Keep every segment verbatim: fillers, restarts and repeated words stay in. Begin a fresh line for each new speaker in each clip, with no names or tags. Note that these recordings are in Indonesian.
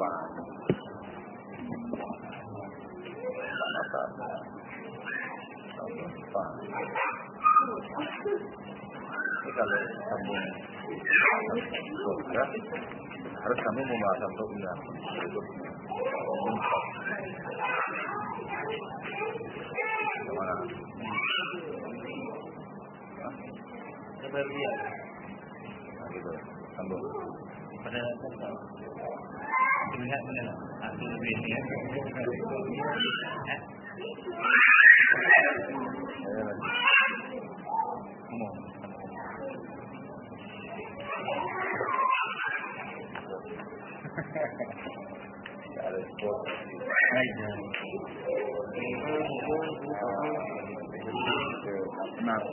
depan. Mata. Depan. Ini kalau sambung surga, harus kami membahasan surga. Gimana?
Sebenarnya,
nah, gitu, sambung.
pada dasar melihat mana hasil ini ya. Ngomong.
Ada sport.
Aja.
Nah.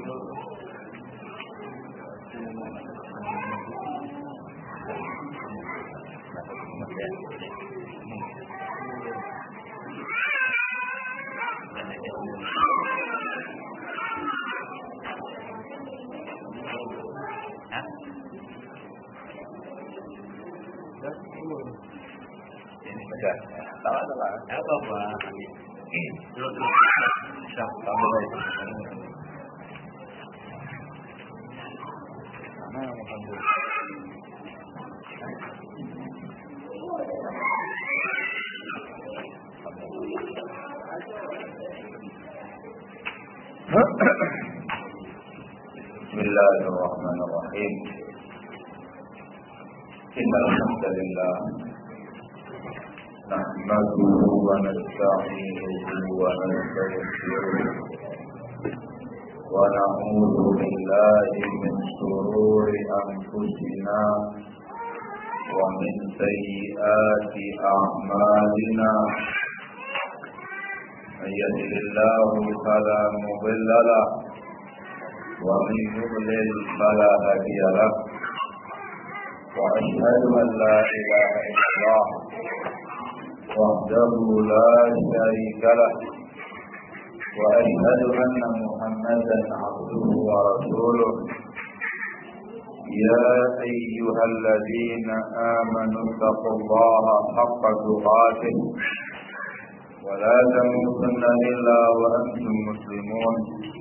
Sudah, salah salah.
Apa Pak? Dulu dulu.
Sudah, tambah lagi. Mana yang makan dulu? Bismillahirrahmanirrahim. Innal hamdalillah nahmaduhu wa nasta'inuhu wa nastaghfiruh wa na'udzu billahi min shururi anfusina wa min sayyiati a'malina. May yahdihillahu fala mudilla lahu wa man yudlil fala hadiya lahu. Wa asyhadu an la ilaha illallah وحده لا شريك له وأشهد أن محمدا عبده ورسوله. يا أيها الذين آمنوا اتقوا الله حق تقاته ولا تموتن إلا وأنتم مسلمون.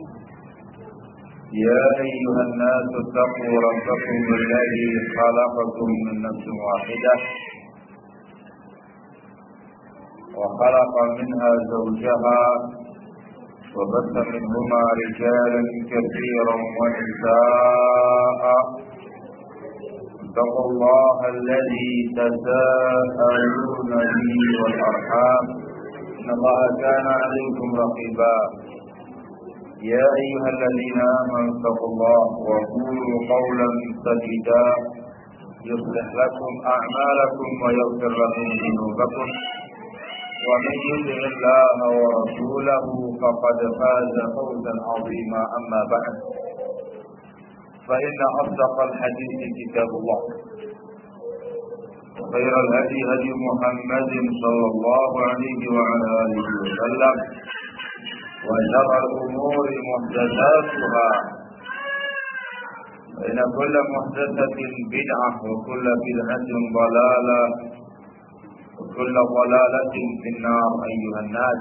يا أيها الناس اتقوا ربكم الذي خلقكم من نفس واحدة وخلق منها زوجها وبث منهما رجالا كثيرا ونساء. اتقوا الله الذي تساءلون به والأرحام إن الله كان عليكم رقيبا. يا أيها الذين آمنوا اتقوا الله وقولوا قولا سديدا يصلح لكم أعمالكم ويغفر لكم ذنوبكم ومن يطع الله ورسوله فقد فاز فوزا عظيما. أما بعد فإن أصدق الحديث كتاب الله وخير الهدي هدي محمد صلى الله عليه وعلى آله وسلم وشر الأمور محدثاتها فإن كل محدثة بدعة وكل بدعة ضلالة وكل ضلالة في النار. أيها الناس,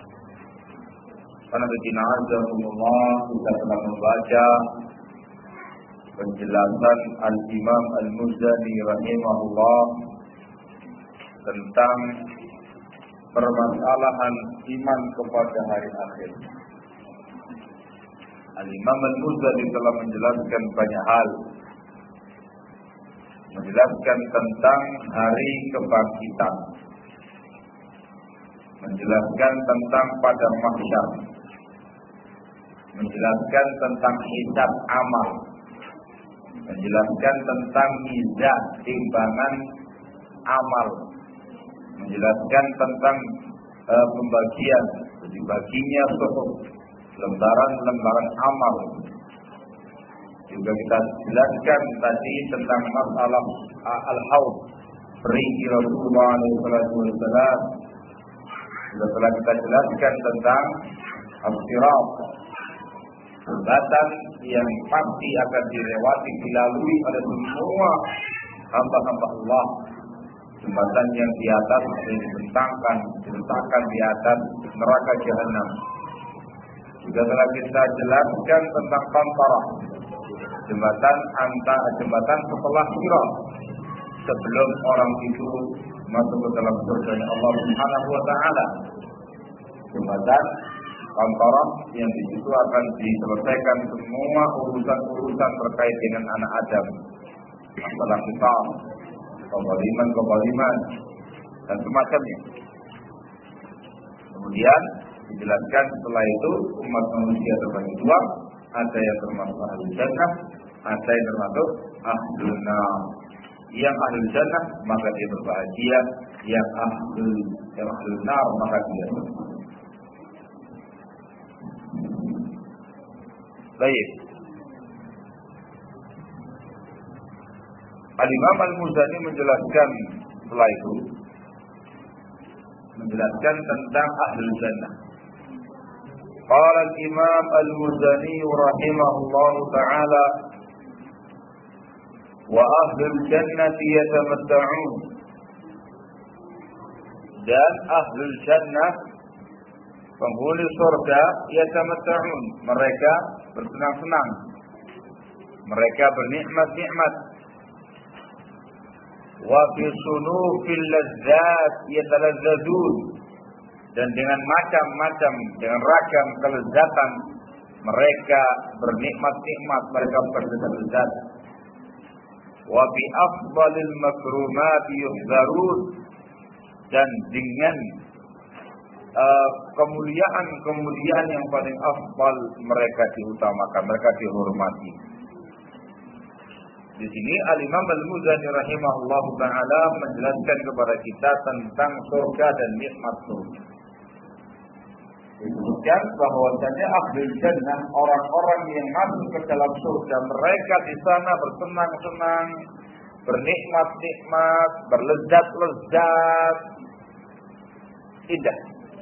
Qanatina azakumullah, kita telah membaca penjelasan Al-Imam Al-Muzani rahimahullah tentang permasalahan iman kepada hari akhir. Al-Imam Al-Muzani telah menjelaskan banyak hal, menjelaskan tentang hari kebangkitan, menjelaskan tentang padang mahsyar, menjelaskan tentang hisab amal, menjelaskan tentang mizan timbangan amal, menjelaskan tentang uh, pembagian dibaginya suhuf lembaran-lembaran amal. Juga kita jelaskan tadi tentang masalah uh, al-haud perigi Rasulullah shallallahu alaihi wasallam. Setelah kita jelaskan tentang as-sirat, jembatan yang pasti akan dilewati, dilalui oleh semua hamba-hamba Allah jembatan yang di atas yang dibentangkan, diletakkan di atas neraka Jahannam. Juga telah kita jelaskan tentang Qantarah, jembatan antara jembatan setelah Sirat, sebelum orang itu masuk ke dalam surga Allah Subhanahu wa taala. Jembatan Qantarah yang di situ akan diselesaikan semua urusan-urusan terkait dengan anak Adam, masalah kita, kezaliman-kezaliman dan semacamnya. Kemudian dijelaskan setelah itu umat manusia terbagi dua, ada yang termasuk ahli jannah, ada yang termasuk ahlul nar. Yang ahlul jannah maka dia berbahagia, yang ahlul yang ahlul nar maka dia berbahagia. Baik. Al-Imam Al-Muzani menjelaskan setelah itu, menjelaskan tentang ahlul jannah. Qala al-Imam Al-Muzani rahimahullah ta'ala, wa ahlul jannati yatamatta'un, dan ahlul jannah, penghuni surga, yatamatta'un, mereka bersenang-senang, mereka bernikmat-nikmat. Wa fi sunufil ladzat yataladzadzun, dan dengan macam-macam, dengan ragam kelezatan mereka bernikmat-nikmat, mereka berlezat-lezat. Wa bi afdalil makrumat yuhdzarun, dan dengan uh, kemuliaan-kemuliaan yang paling afdal mereka diutamakan, mereka dihormati. Di sini Al-Imam Al-Muzani rahimahullah ta'ala menjelaskan kepada kita tentang surga dan nikmat surga. Disebutkan bahwasanya ahlul jannah, orang-orang yang masuk ke dalam surga, mereka di sana bersenang-senang, bernikmat-nikmat, berlezat-lezat, indah.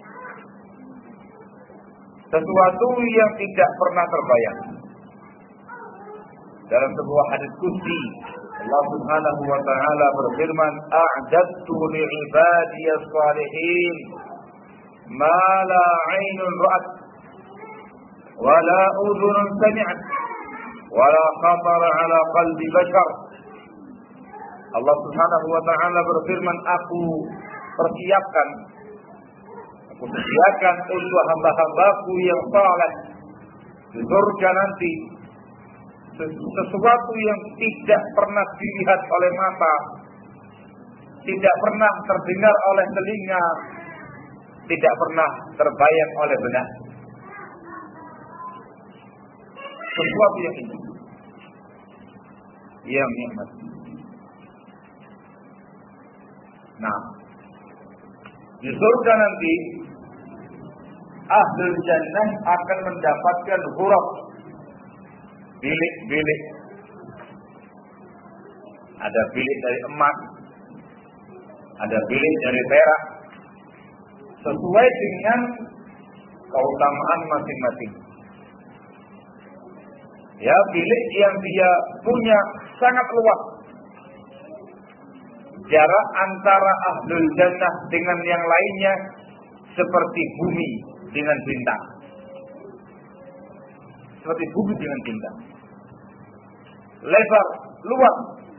Sesuatu yang tidak pernah terbayang. Dalam sebuah hadis qudsi, Allah Subhanahu wa taala berfirman, "A'dadtu li'ibadiyas shalihin ma la 'ainun ra'at wa la udhunun sami'at wa la khatara 'ala qalbi bashar." Allah Subhanahu wa taala berfirman, "Aku persiapkan aku sediakan untuk hamba-hambaku yang saleh di surga nanti sesuatu yang tidak pernah dilihat oleh mata, tidak pernah terdengar oleh telinga, tidak pernah terbayang oleh benak. Sesuatu yang ini, yang nikmat. Nah, di surga nanti ahlul jannah akan mendapatkan huruf, bilik-bilik. Ada bilik dari emas, ada bilik dari perak, sesuai dengan keutamaan masing-masing. Ya, bilik yang dia punya sangat luas. Jarak antara ahlul jannah dengan yang lainnya seperti bumi dengan bintang. Seperti bumi dengan bintang. Lebar, luas.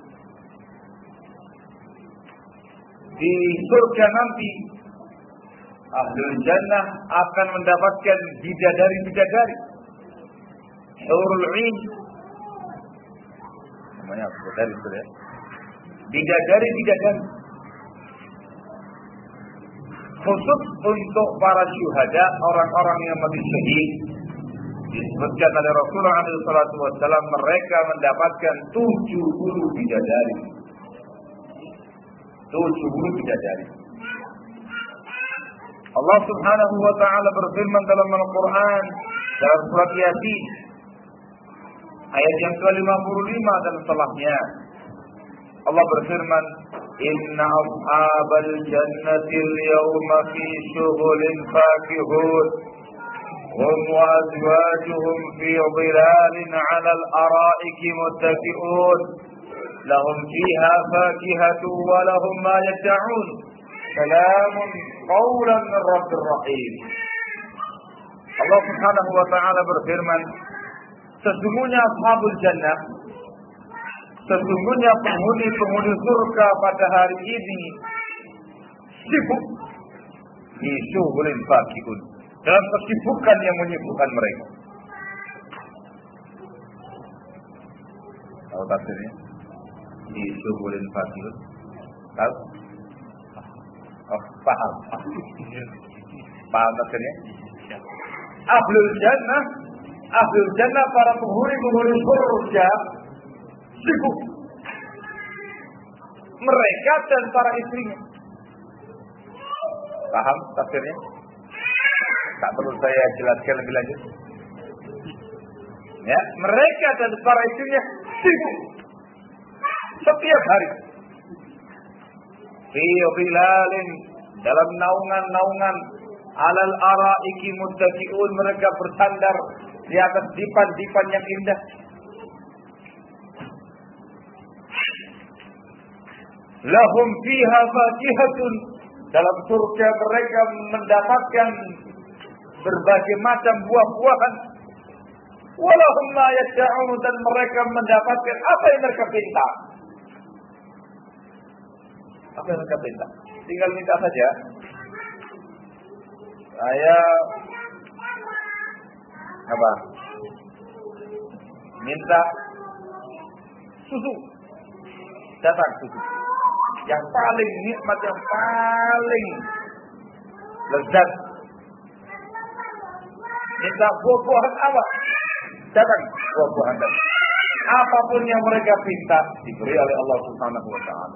Di surga nanti ahlul jannah akan mendapatkan bidadari-bidadari, hurul 'ain, namanya bidadari itu ya. Bidadari-bidadari khusus untuk para syuhada, orang-orang yang mati syahid. Disebutkan oleh Rasulullah shallallahu alaihi wasallam, mereka mendapatkan tujuh puluh bidadari. tujuh puluh bidadari. Allah Subhanahu wa taala berfirman dalam Al-Qur'an dalam surat Yasin ayat yang ke lima puluh lima dan setelahnya. Allah berfirman, "Inna ashabal jannati al-yawma fi syughulin fakihun, hum wa azwajuhum fi dhilalin 'ala al-ara'iki muttaki'un, lahum fiha fakihatu wa lahum ma yad'un. Salamun qawlan min rabbir rahim. Allah Subhanahu wa taala berfirman, sesungguhnya ashabul jannah, sesungguhnya penghuni-penghuni surga pada hari ini sibuk di syughulin fakihun, dalam kesibukan yang menyibukkan mereka. Tahu tafsirnya? Di syughulin fakihun. Tahu? Oh, paham. Paham tafsirnya? Ahlul jannah, ahlul jannah para penghuni-penghuni surga sibuk. Mereka dan para istrinya. Paham tafsirnya? Tak perlu saya jelaskan lebih lanjut. Ya, mereka dan para istrinya sibuk setiap hari. Fi bilalin, dalam naungan-naungan, alal araiki muttaqiun, mereka bersandar di atas dipan-dipan yang indah. Lahum fiha fakihatun, dalam surga mereka mendapatkan berbagai macam buah-buahan. Walahum ma yad'un, dan mereka mendapatkan apa yang mereka minta. Apa yang mereka minta? Tinggal minta saja. Saya apa? Minta susu. Datang susu. Yang paling nikmat, yang paling lezat. Minta buah-buahan apa? Datang buah-buahan. Apapun yang mereka minta diberi oleh Allah Subhanahu wa taala.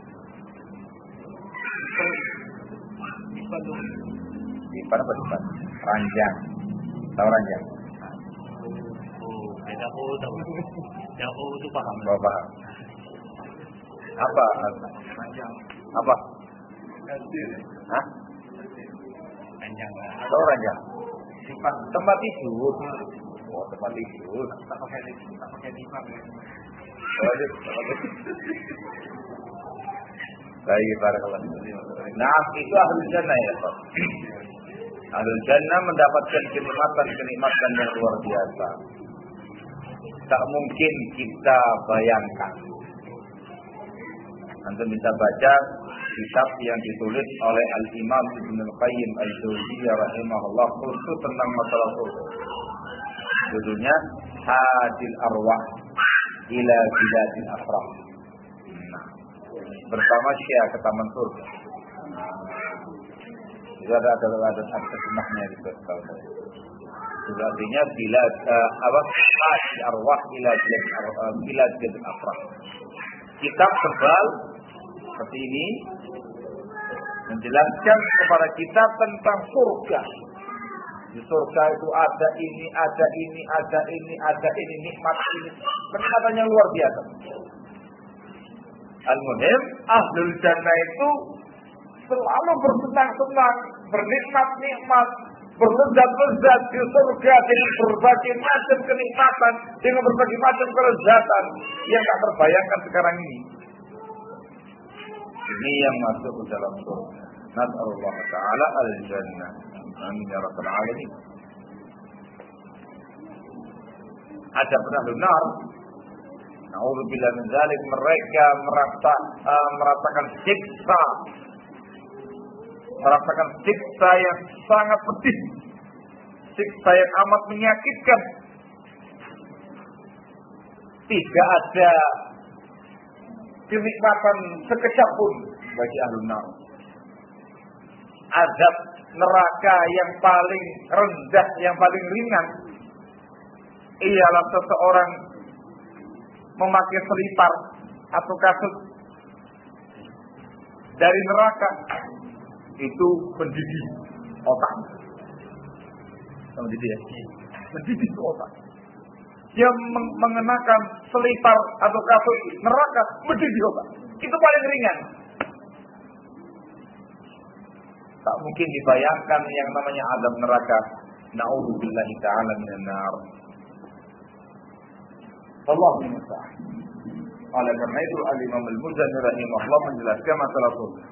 Dipan apa dipan? Ranjang. Tahu ranjang?
Oh, saya tahu tahu. Tahu itu paham.
Oh, paham. Apa?
Ranjang.
Apa? Hah?
Ranjang.
Tahu ranjang? Dipan tempat tidur. Oh, tempat tidur.
Tak pakai tak pakai dipan.
Baik, barakallahu. Nah, itu ahlul jannah ya, Pak. Ahlul jannah mendapatkan kenikmatan-kenikmatan yang luar biasa. Tak mungkin kita bayangkan. Anda bisa baca kitab yang ditulis oleh Al-Imam Ibnu Qayyim Al-Jauziyah rahimahullah khusus tentang masalah surga. Judulnya Hadil Arwah ila Biladil Afrah. Bersama Syekh ke taman surga. Itu ada ada ada terjemahnya di kalau saya. Itu artinya bila uh, apa Hadil Arwah ila Biladil Afrah. Kitab tebal seperti ini menjelaskan kepada kita tentang surga. Di surga itu ada ini, ada ini, ada ini, ada ini, nikmat ini. Kenikmatannya luar biasa. Al-Muhim, ahlul jannah itu selalu bersenang-senang, bernikmat-nikmat, berlezat-lezat di surga dengan berbagai macam kenikmatan, dengan berbagai macam kelezatan yang tak terbayangkan sekarang ini. Ini yang masuk ke dalam surga. Nas'alullah ta'ala al-jannah. Amin ya rabbal alamin. Ada pernah benar. Na'udzubillah min dzalik, mereka merasa uh, merasakan siksa. Merasakan siksa yang sangat pedih. Siksa yang amat menyakitkan. Tidak ada kenikmatan sekejap pun bagi ahlun nar. Azab neraka yang paling rendah, yang paling ringan ialah seseorang memakai selipar atau kasut dari neraka, itu mendidih otak. Mendidih ya? Mendidih otak. Dia meng- mengenakan selipar atau kasut neraka, mendidih otak. Itu paling ringan. Tak mungkin dibayangkan yang namanya azab neraka. Na'udzubillahi ta'ala minan nar. Allahu musta'an. Oleh karena itu Al-Imam Al-Muzani rahimahullah menjelaskan masalah surga.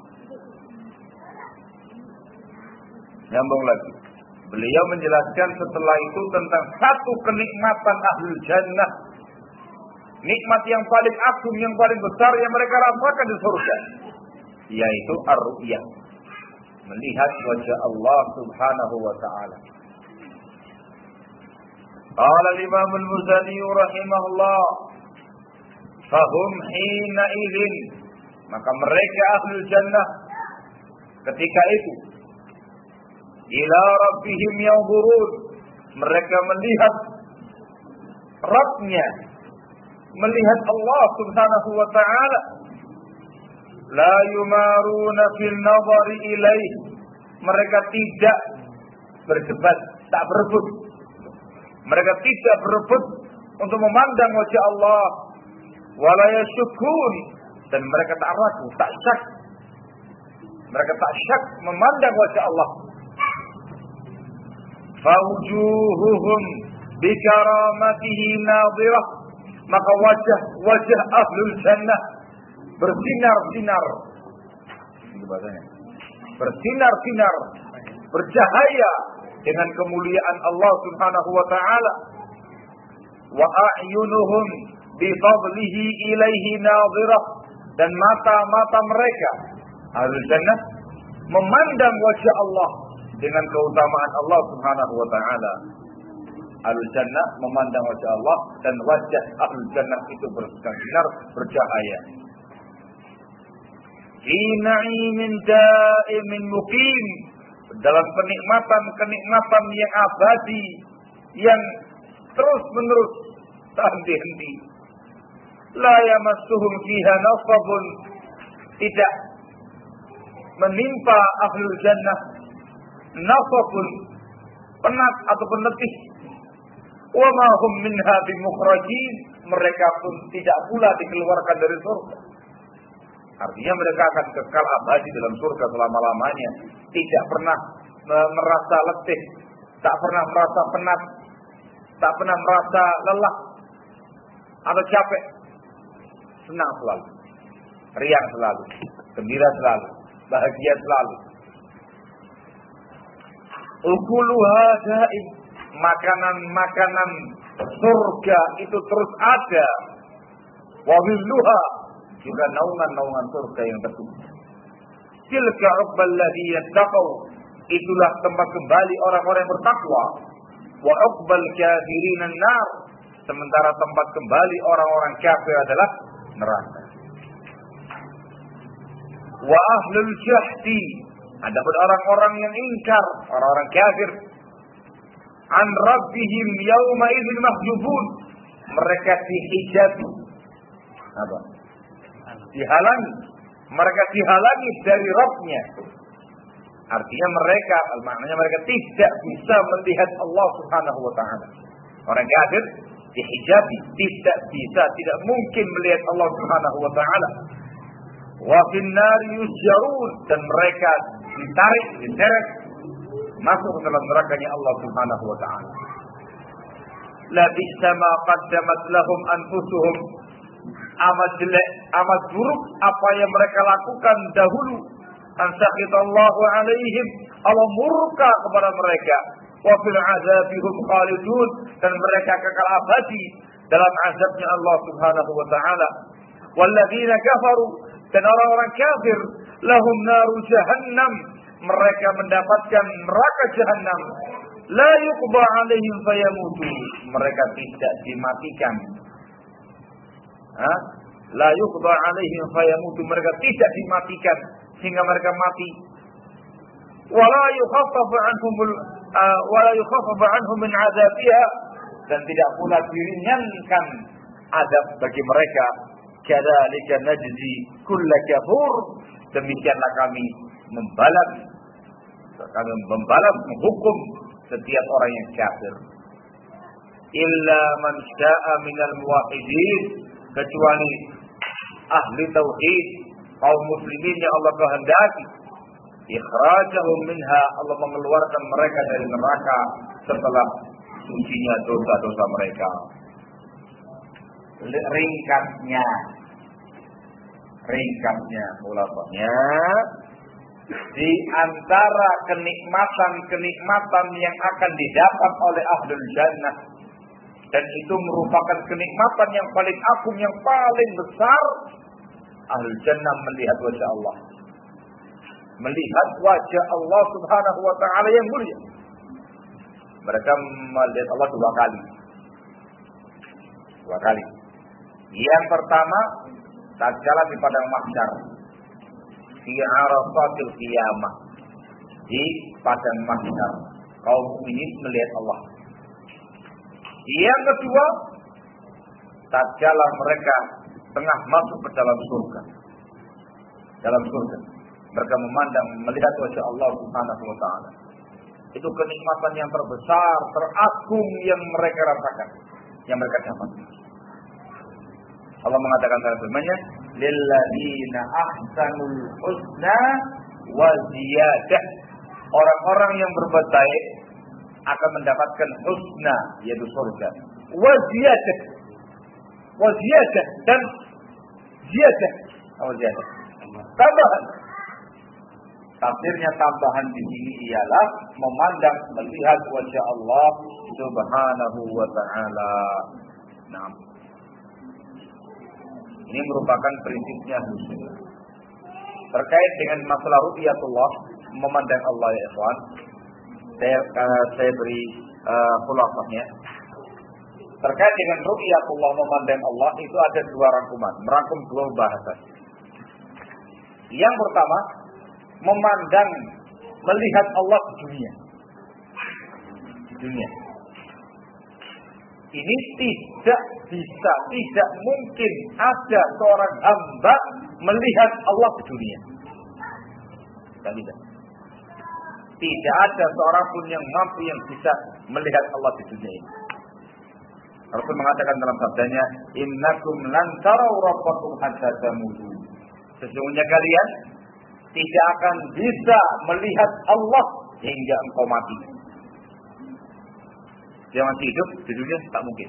Nyambung lagi. Beliau menjelaskan setelah itu tentang satu kenikmatan ahlul jannah. Nikmat yang paling agung, yang paling besar yang mereka rasakan di surga. Yaitu ar-ru'yah. Melihat wajah Allah subhanahu wa ta'ala. Qala al-Imam Al-Muzani rahimahullah. Fahum hina idin. Maka mereka ahlul jannah ketika itu ila rabbihim yanzurun, mereka melihat Rabbnya, melihat Allah subhanahu wa ta'ala. La yumaruna fil nazari ilaih, mereka tidak berdebat, tak berebut. Mereka tidak berebut untuk memandang wajah Allah. Wala yashukun, dan mereka tak ragu, tak syak. Mereka tak syak memandang wajah Allah. Fawjuhuhum bikaramatihi nadhirah, maka wajah-wajah ahlul jannah bersinar-sinar. Ini bahasanya. Bersinar-sinar, bercahaya dengan kemuliaan Allah Subhanahu wa taala. Wa a'yunuhum bi fadlihi ilaihi nadhirah, dan mata-mata mereka ahlul jannah memandang wajah Allah dengan keutamaan Allah Subhanahu wa taala. Ahlul jannah memandang wajah Allah dan wajah ahlul jannah itu bersinar bercahaya. Fi na'imin da'imin muqim, dalam kenikmatan-kenikmatan yang abadi, yang terus-menerus tak henti-henti. La yamassuhum fiha nasabun, tidak menimpa ahlul jannah nasabun, penat ataupun letih. Wa ma hum minha bimukhrajin, mereka pun tidak pula dikeluarkan dari surga. Artinya mereka akan kekal abadi dalam surga selama-lamanya, tidak pernah merasa letih, tak pernah merasa penat, tak pernah merasa lelah atau capek. Senang selalu, riang selalu, gembira selalu, bahagia selalu. Ukuluha daim, makanan-makanan surga itu terus ada. Wa dhilluha, juga naungan-naungan surga yang teguh. Tilka uqbal ladzina taqaw, itulah tempat kembali orang-orang yang bertakwa. Wa uqbal kafirin an-nar, sementara tempat kembali orang-orang kafir adalah neraka. Wa ahlul jahdi, adapun orang-orang yang ingkar, orang-orang kafir, an rabbihim yauma idzin mahjubun, mereka dihijabi, apa? Dihalangi, mereka dihalangi dari Rabbnya. Artinya mereka, maknanya mereka tidak bisa melihat Allah Subhanahu wa taala. Orang kafir dihijabi, tidak bisa, tidak mungkin melihat Allah Subhanahu wa taala. Wa fin nar yusjarun, dan mereka ditarik, diseret masuk ke dalam nerakanya Allah Subhanahu wa taala. La bi'sa ma qaddamat lahum anfusuhum, amat jelek, amat buruk apa yang mereka lakukan dahulu. Ansyaqitallahu alaihim, Allah murka kepada mereka. Wa fil azabihum khalidun, dan mereka kekal abadi dalam azabnya Allah Subhanahu wa taala. Walladzina kafaru, dan orang-orang kafir, lahum naru jahannam, mereka mendapatkan neraka jahannam. La yuqda alaihim fayamutu, mereka tidak dimatikan. Ha? La yuqda alaihim fayamutu, mereka tidak dimatikan sehingga mereka mati. Wala yukhaffafu anhumul uh, wala yukhaffafu anhum min adzabiha, dan tidak pula diringankan azab bagi mereka. Kadzalika najzi kulla kafur, demikianlah kami membalas, kami membalas, menghukum setiap orang yang kafir. Illa man syaa minal muwahhidin, kecuali ahli tauhid, kaum muslimin yang Allah kehendaki. Ikhrajahum minha, Allah mengeluarkan mereka dari neraka setelah sucinya dosa-dosa mereka. Ringkasnya, ringkasnya ulama-nya, di antara kenikmatan-kenikmatan yang akan didapat oleh ahlul jannah, dan itu merupakan kenikmatan yang paling agung, yang paling besar, ahlul jannah melihat wajah Allah, melihat wajah Allah subhanahu wa ta'ala yang mulia. Mereka melihat Allah dua kali. Dua kali. Yang pertama, tatkala di padang mahsyar, di Arafatil Qiyamah, di padang mahsyar, kaum mukminin melihat Allah. Yang kedua, tatkala mereka tengah masuk ke dalam surga. Dalam surga, mereka memandang, melihat wajah Allah Subhanahu wa taala. Itu kenikmatan yang terbesar, teragung yang mereka rasakan, yang mereka dapat. Allah mengatakan dalam firman-Nya, lilladzina ahsanul husna wa ziyadah. Orang-orang yang berbuat baik akan mendapatkan husna, yaitu surga. Wa ziyadah. Wa ziyadah dan ziyadah. Oh, ziyadah. Tambahan. Tafsirnya tambahan di sini ialah memandang, melihat wajah Allah Subhanahu wa taala. Nah, ini merupakan prinsipnya Sunnah. Terkait dengan masalah ru'yatullah, memandang Allah ya ikhwan, saya, uh, saya beri uh, khulafahnya. Terkait dengan ru'yatullah, memandang Allah, itu ada dua rangkuman, merangkum dua bahasan. Yang pertama, memandang, melihat Allah di dunia. Di dunia. Ini tidak bisa, tidak mungkin ada seorang hamba melihat Allah di dunia. Tidak bisa. Tidak ada seorang pun yang mampu yang bisa melihat Allah di dunia ini. Rasul mengatakan dalam sabdanya, innakum lan tarau rabbakum hatta tamutu. Sesungguhnya kalian tidak akan bisa melihat Allah hingga engkau mati. Dia masih hidup di dunia tak mungkin.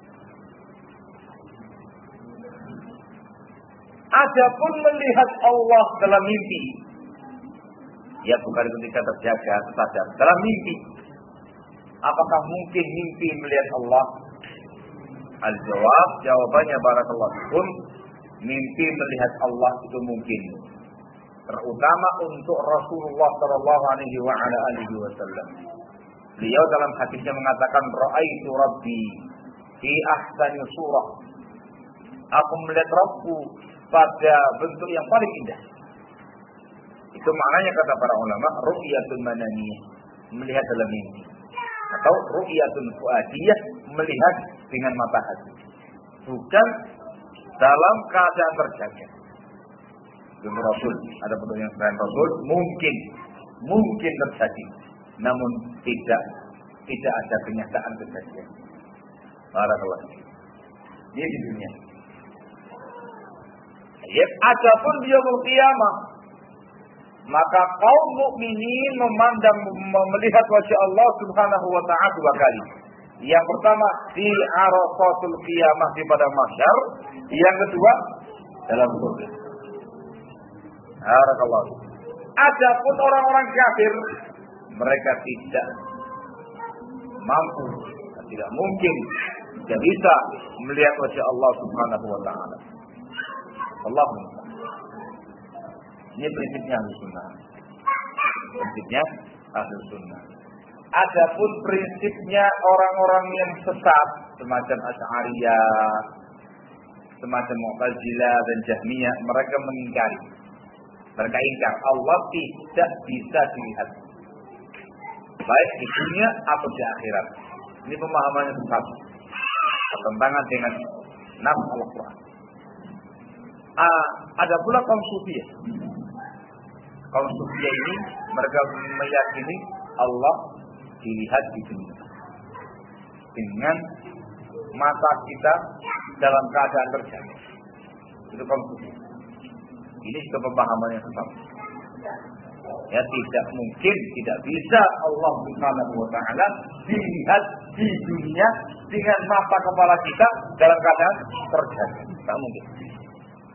Adapun melihat Allah dalam mimpi, ya bukan ketika terjaga, tersadar, dalam mimpi. Apakah mungkin mimpi melihat Allah? Al-jawab, jawabannya barakallahu fikum, mimpi melihat Allah itu mungkin. Terutama untuk Rasulullah sallallahu alaihi wa ala alihi wasallam. Beliau dalam hadisnya mengatakan, ra'aitu rabbi fi ahsani surah. Aku melihat Rabbku pada bentuk yang paling indah. Itu maknanya kata para ulama, ru'yatun mananiyah, melihat dalam mimpi. Atau ru'yatun fuadiyah, melihat dengan mata hati. Bukan dalam keadaan terjaga. Demi Rasul, ada bentuk yang selain Rasul, mungkin, mungkin terjadi. Namun tidak, tidak ada kenyataan kejadian. Barakallahu fiik. Ini di dunia. Ya, adapun di yaumul qiyamah, maka kaum mukminin memandang, melihat wajah Allah Subhanahu wa taala dua kali. Yang pertama di Arafatul Qiyamah di padang mahsyar, yang kedua dalam surga. Barakallahu fiik. Adapun orang-orang kafir, mereka tidak mampu, tidak mungkin, tidak bisa melihat wajah Allah Subhanahu wa taala. Allahumma. Ini prinsipnya Ahlus Sunnah. Prinsipnya Ahlus Sunnah. Adapun prinsipnya orang-orang yang sesat semacam Asy'ariyah, semacam Mu'tazilah dan Jahmiyah, mereka mengingkari. Mereka ingkar Allah tidak bisa dilihat, baik di dunia atau di akhirat. Ini pemahamannya sesat, bertentangan dengan nas Al-Quran. Ah, ada pula kaum Sufiyah. Kaum Sufiyah ini mereka meyakini Allah dilihat di dunia dengan mata kita dalam keadaan terjaga. Itu kaum Sufiyah. Ini juga pemahaman yang sesat. Ya, tidak mungkin, tidak bisa Allah Subhanahu wa taala dilihat di dunia dengan mata kepala kita dalam keadaan terjaga. Tak mungkin.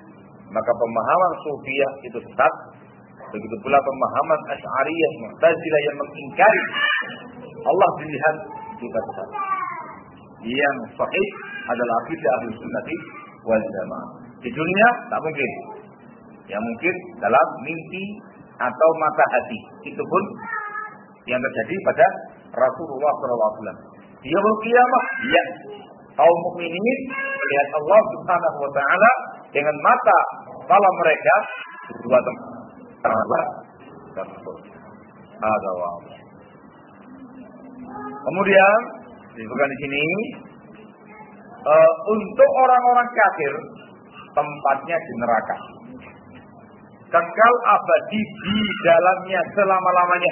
Maka pemahaman Sufiyah itu sesat. Begitu pula pemahaman Asy'ariyah, Mu'tazilah yang mengingkari Allah dilihat juga sesat. Yang sahih adalah akidah Ahlus Sunnah wal Jamaah. Di dunia tak mungkin. Yang mungkin dalam mimpi atau mata hati. Itu pun yang terjadi pada Rasulullah shallallahu alaihi wasallam. Di yaumul qiyamah, ya, kaum mukminin melihat Allah Subhanahu wa taala dengan mata kepala mereka dua tempat. Ada wajib. Kemudian disebutkan di sini uh, untuk orang-orang kafir tempatnya di neraka, kekal abadi di dalamnya selama-lamanya.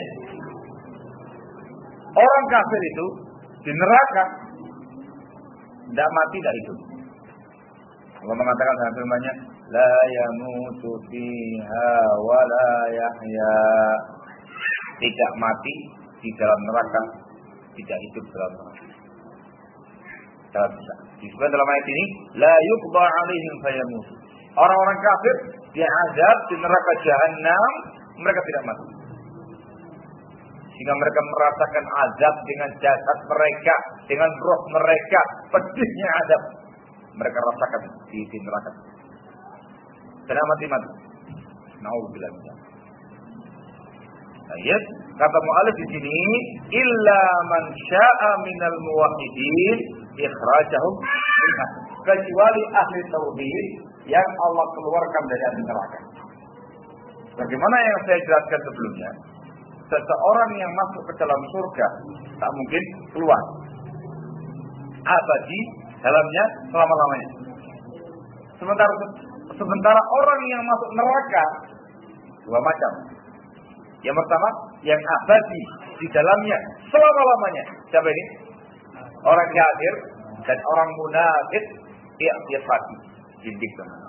Orang kafir itu di neraka tidak mati, tidak hidup. Allah mengatakan dalam firman-Nya, la yamutu fiha wa la yahya. Tidak mati di dalam neraka, tidak hidup dalam neraka. Tidak bisa. Disebutkan dalam ayat ini, la yuqda 'alaihim fayamutu. Orang-orang kafir diazab di neraka Jahannam, mereka tidak mati. Sehingga mereka merasakan azab dengan jasad mereka, dengan roh mereka, pedihnya azab mereka rasakan di, di neraka. Tidak mati-mati. Nauzubillah. Ayat kata mu'allif di sini, illa man syaa minal muwahhidin ikhrajahum minha. Kecuali ahli tauhid yang Allah keluarkan dari api neraka. Bagaimana yang saya jelaskan sebelumnya, seseorang yang masuk ke dalam surga tak mungkin keluar, abadi dalamnya selama-lamanya. Sementara sementara orang yang masuk neraka dua macam. Yang pertama, yang abadi di dalamnya selama-lamanya. Siapa ini? Orang kafir dan orang munafik, i'tiqadi, jindik.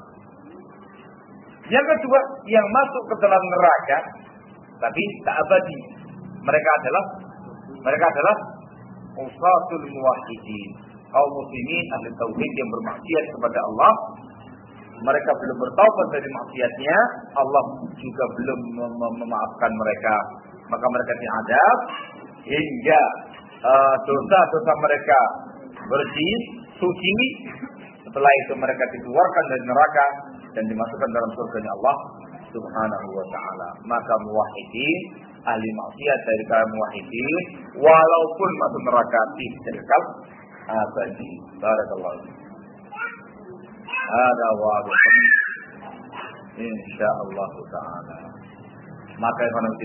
Yang kedua, yang masuk ke dalam neraka tapi tak abadi. Mereka adalah mereka adalah usatul muwahhidin, kaum muslimin ahli tauhid yang bermaksiat kepada Allah. Mereka belum bertaubat dari maksiatnya, Allah juga belum mem- mem- memaafkan mereka. Maka mereka diadab hingga uh, dosa-dosa mereka bersih, suci. Setelah itu mereka dikeluarkan dari neraka dan dimasukkan dalam surga Allah Subhanahu wa ta'ala. Maka muwahhidin, ahli maksiat dari kaum muwahhidin, walaupun masuk neraka tidak kekal abadi. Barakallahu. Ada wajib insyaallah ta'ala. Maka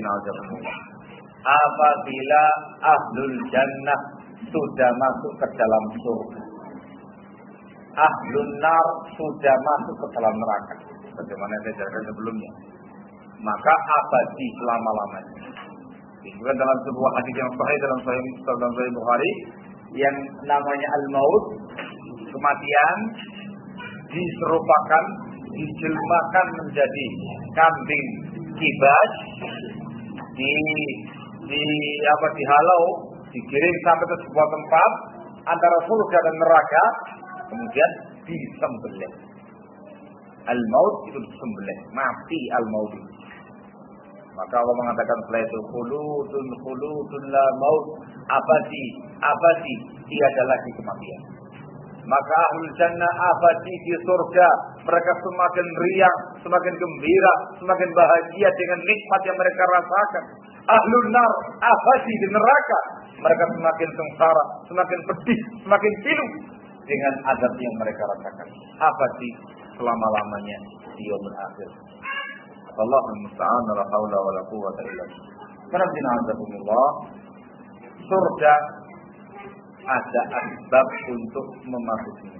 apabila ahlul jannah sudah masuk ke dalam surga, ahlun nar sudah masuk ke dalam neraka, bagaimana yang saya jelaskan sebelumnya, maka abadi selama-lamanya. Disebutkan dalam sebuah hadis yang sahih dalam Sahih dalam Sahih Bukhari, yang namanya al-maut, kematian, diserupakan, dijelmakan menjadi kambing kibas, di di apa dihalau, digiring sampai ke sebuah tempat antara surga dan neraka, kemudian disembelih. Al-maut itu disembelih, mati al-maut. Maka Allah mengatakan setelah itu, khuludun khuludun la maut, abadi abadi, tiada lagi kematian. Maka ahlul jannah abadi di surga, mereka semakin riang, semakin gembira, semakin bahagia dengan nikmat yang mereka rasakan. Ahlul nar abadi di neraka, mereka semakin sengsara, semakin pedih, semakin pilu dengan azab yang mereka rasakan. Abadi selama-lamanya di yaumul akhir. Allahumma musta'an, la haula wala quwwata illa billah. Karena surga ada asbab untuk memasuki.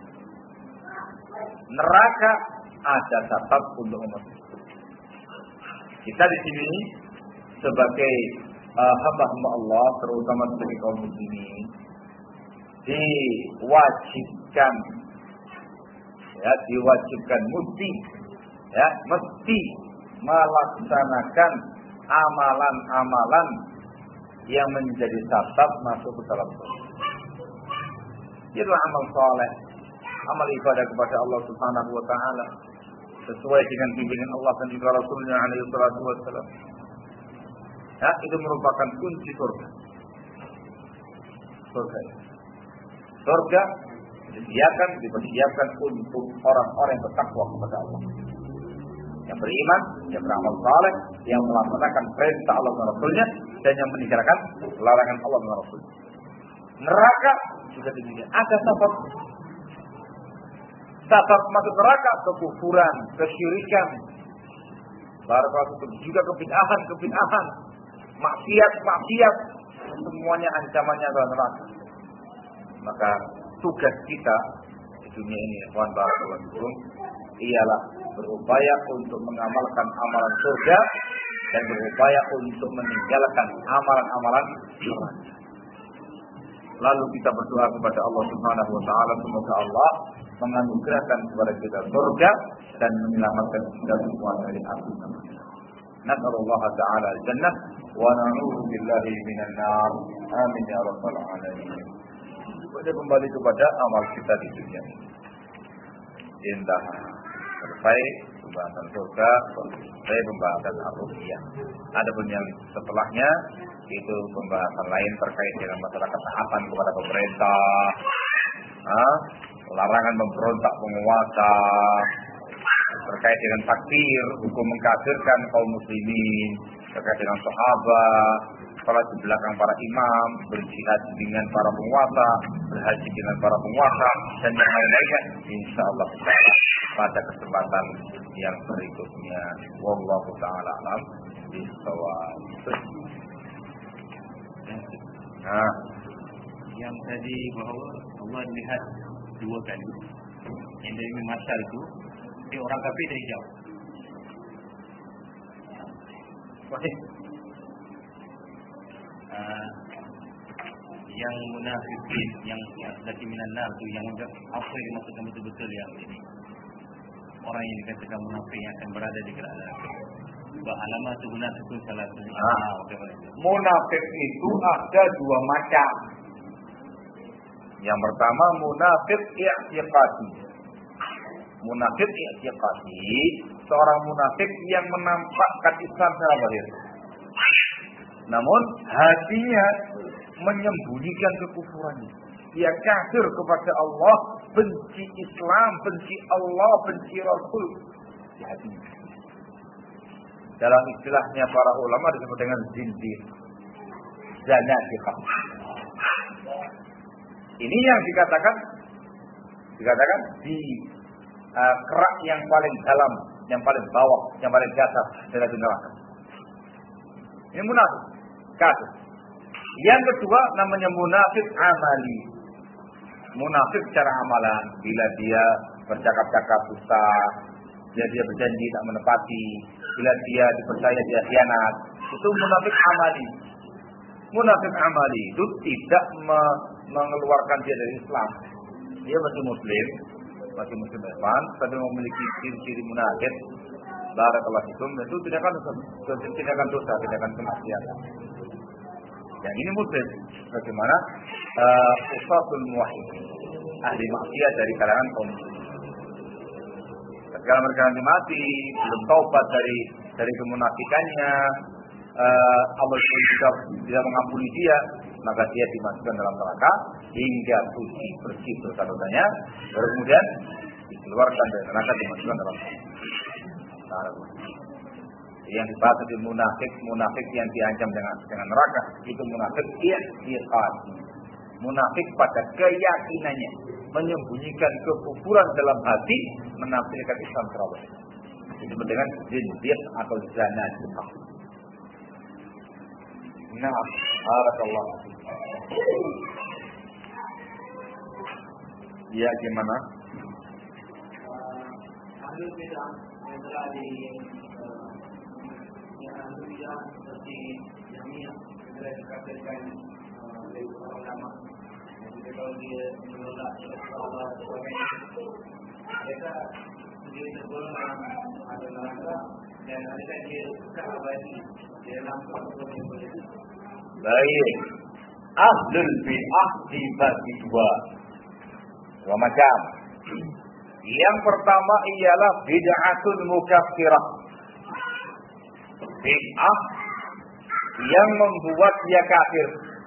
Neraka ada sebab untuk memasuki. Kita di sini sebagai uh, hamba-hamba Allah, terutama sebagai kaum muslimin, diwajibkan, ya, diwajibkan mesti, ya, mesti melaksanakan amalan-amalan yang menjadi sebab masuk ke dalam surga. Itu amal saleh, amal ibadah kepada Allah Subhanahu wa ta'ala. sesuai dengan bimbingan Allah dan juga Rasulnya alaihi salatu wassalam. Ya, itu merupakan kunci surga. Surga. Surga disediakan, dipersiapkan untuk orang-orang yang bertakwa kepada Allah, yang beriman, yang beramal saleh, yang melaksanakan perintah Allah dan Rasulnya, dan yang meninggalkan larangan Allah dan Rasulnya. Neraka juga demikian. Ada sebab sebab masuk neraka, kekufuran, kesyirikan, barakallahu juga kebid'ahan, kebid'ahan, maksiat, maksiat, semuanya ancamannya adalah neraka. Maka tugas kita di dunia ini, ikhwan barakallahu ialah berupaya untuk mengamalkan amalan surga dan berupaya untuk meninggalkan amalan-amalan neraka. Lalu kita berdoa kepada Allah Subhanahu wa taala, semoga Allah menganugerahkan kepada kita surga dan menyelamatkan kita semua dari api neraka. Nas'alullah ta'ala al-jannah wa na'udzu billahi minan nar. Amin ya rabbal alamin. Kita kembali kepada amal kita di dunia ini. Indah selesai pembahasan surga, selesai pembahasan ar-ruhiyah. Adapun yang setelahnya itu pembahasan lain terkait dengan masalah ketaatan kepada pemerintah, ah, larangan memberontak penguasa, terkait dengan takfir, hukum mengkafirkan kaum muslimin, terkait dengan sahabat, salat di belakang para imam, berjihad dengan para penguasa, berhaji dengan para penguasa, dan yang lain-lainnya, insyaallah pada kesempatan yang berikutnya. Wallahu ta'ala alam bisawab. Nah,
yang tadi bahwa Allah lihat dua kali, yang dari masyar itu, di orang kafir dari jauh.
Masih.
Uh, yang munafikin, yang asdaqi minan nar itu, yang udah apa yang dimaksudkan betul-betul yang ini. Orang yang dikatakan munafik yang akan berada di neraka. Wa alamatu munafiqun salatun.
Ah, munafik itu ada dua macam. Yang pertama munafik i'tiqadi. Munafik i'tiqadi, seorang munafik yang menampakkan Islam secara zahir. Namun hatinya menyembunyikan kekufurannya. Dia kafir kepada Allah, benci Islam, benci Allah, benci Rasul di hatinya. Dalam istilahnya para ulama disebut dengan zindiq, zanadiqah. Ini yang dikatakan dikatakan di uh, kerak yang paling dalam, yang paling bawah, yang paling dasar dari neraka. Ini munafik, kafir. Yang kedua namanya munafik amali. Munafik secara amalan, bila dia bercakap-cakap dusta, bila dia berjanji tak menepati, bila dia dipercaya dia khianat, itu munafik amali. Munafik amali itu tidak me- mengeluarkan dia dari Islam. Dia masih muslim, masih muslim Islam, tapi memiliki ciri-ciri munafik. Barakallahu fikum, itu tidak akan dosa, tidak akan dosa, tidak akan kemaksiatan. Yang ini muslim, bagaimana uh, usatul muwahhidin, ahli maksiat dari kalangan kaum muslimin. Ketika mereka nanti mati, belum taubat dari dari kemunafikannya, uh, Allah tidak tidak mengampuni dia, maka dia dimasukkan dalam neraka hingga suci bersih dosa-dosanya, baru kemudian dikeluarkan dari neraka, dimasukkan dalam neraka. Yang dibahas di munafik, munafik yang diancam dengan dengan neraka itu munafik i'tiqadi. Munafik pada keyakinannya, menyembunyikan kekufuran dalam hati, menampilkan Islam terawih. Disebut dengan zindiq atau zanadiqah. Nah, barakallahu. Ya, gimana?
Ahli bidah yang telah di yang ahli bidah seperti Jamiah yang telah dikatakan oleh para ulama, jadi kalau dia menolak Allah dan sebagainya, mereka dia tergolong ada neraka dan mereka dia kekal abadi di dalam surga.
Baik. Ahlul bidah dibagi dua. Dua macam. Yang pertama ialah bid'atun mukaffirah. Bid'ah yang membuat dia kafir.